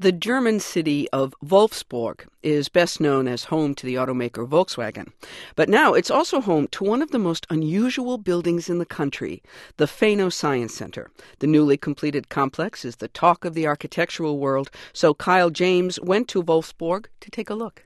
The German city of Wolfsburg is best known as home to the automaker Volkswagen. But now it's also home to one of the most unusual buildings in the country, the Fano Science Center. The newly completed complex is the talk of the architectural world, so Kyle James went to Wolfsburg to take a look.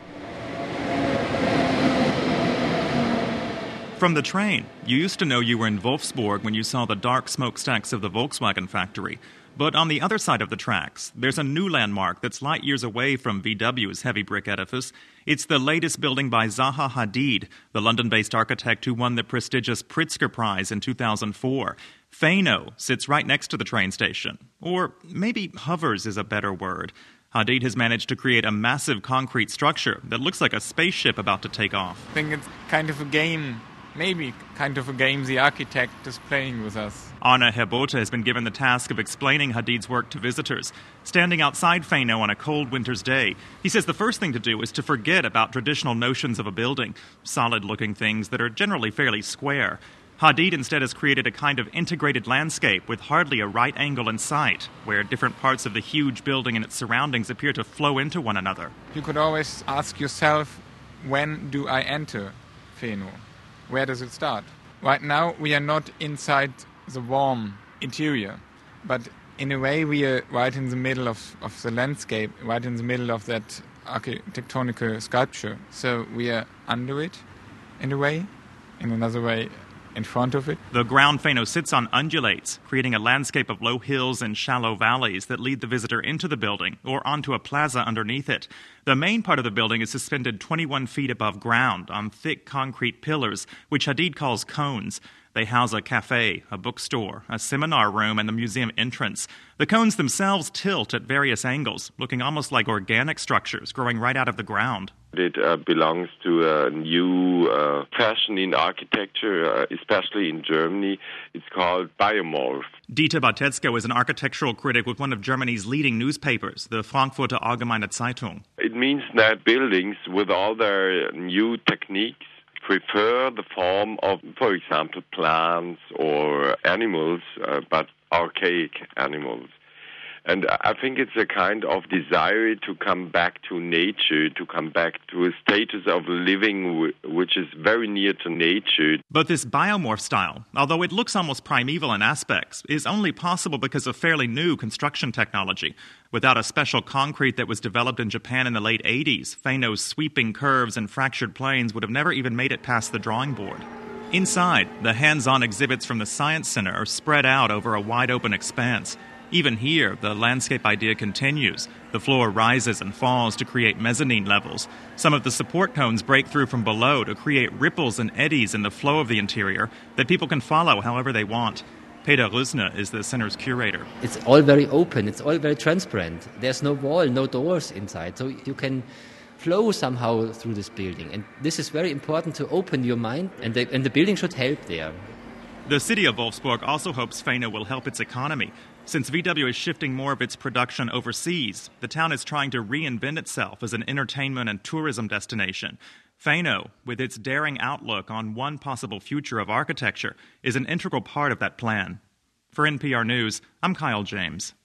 From the train, you used to know you were in Wolfsburg when you saw the dark smokestacks of the Volkswagen factory. But on the other side of the tracks, there's a new landmark that's light years away from VW's heavy brick edifice. It's the latest building by Zaha Hadid, the London-based architect who won the prestigious Pritzker Prize in 2004. Fano sits right next to the train station. Or maybe hovers is a better word. Hadid has managed to create a massive concrete structure that looks like a spaceship about to take off. I think it's kind of a game. Maybe kind of a game the architect is playing with us. Arne Herbote has been given the task of explaining Hadid's work to visitors. Standing outside Fano on a cold winter's day, he says the first thing to do is to forget about traditional notions of a building, solid-looking things that are generally fairly square. Hadid instead has created a kind of integrated landscape with hardly a right angle in sight, where different parts of the huge building and its surroundings appear to flow into one another. You could always ask yourself, when do I enter Fano? Where does it start? Right now, we are not inside the warm interior, but in a way, we are right in the middle of the landscape, right in the middle of that architectonic sculpture. So we are under it, in a way, in another way, in front of it. The ground Fano sits on undulates, creating a landscape of low hills and shallow valleys that lead the visitor into the building or onto a plaza underneath it. The main part of the building is suspended 21 feet above ground on thick concrete pillars, which Hadid calls cones. They house a cafe, a bookstore, a seminar room, and the museum entrance. The cones themselves tilt at various angles, looking almost like organic structures growing right out of the ground. It belongs to a new fashion in architecture, especially in Germany. It's called biomorph. Dieter Bartetzko is an architectural critic with one of Germany's leading newspapers, the Frankfurter Allgemeine Zeitung. It means that buildings, with all their new techniques, prefer the form of, for example, plants or animals, but archaic animals. And I think it's a kind of desire to come back to nature, to come back to a status of living which is very near to nature. But this biomorph style, although it looks almost primeval in aspects, is only possible because of fairly new construction technology. Without a special concrete that was developed in Japan in the late 80s, Fano's sweeping curves and fractured planes would have never even made it past the drawing board. Inside, the hands-on exhibits from the Science Center are spread out over a wide-open expanse. Even here, the landscape idea continues. The floor rises and falls to create mezzanine levels. Some of the support cones break through from below to create ripples and eddies in the flow of the interior that people can follow however they want. Peter Rüssner is the center's curator. It's all very open. It's all very transparent. There's no wall, no doors inside. So you can flow somehow through this building. And this is very important to open your mind, and the building should help there. The city of Wolfsburg also hopes Fano will help its economy. Since VW is shifting more of its production overseas, the town is trying to reinvent itself as an entertainment and tourism destination. Fano, with its daring outlook on one possible future of architecture, is an integral part of that plan. For NPR News, I'm Kyle James.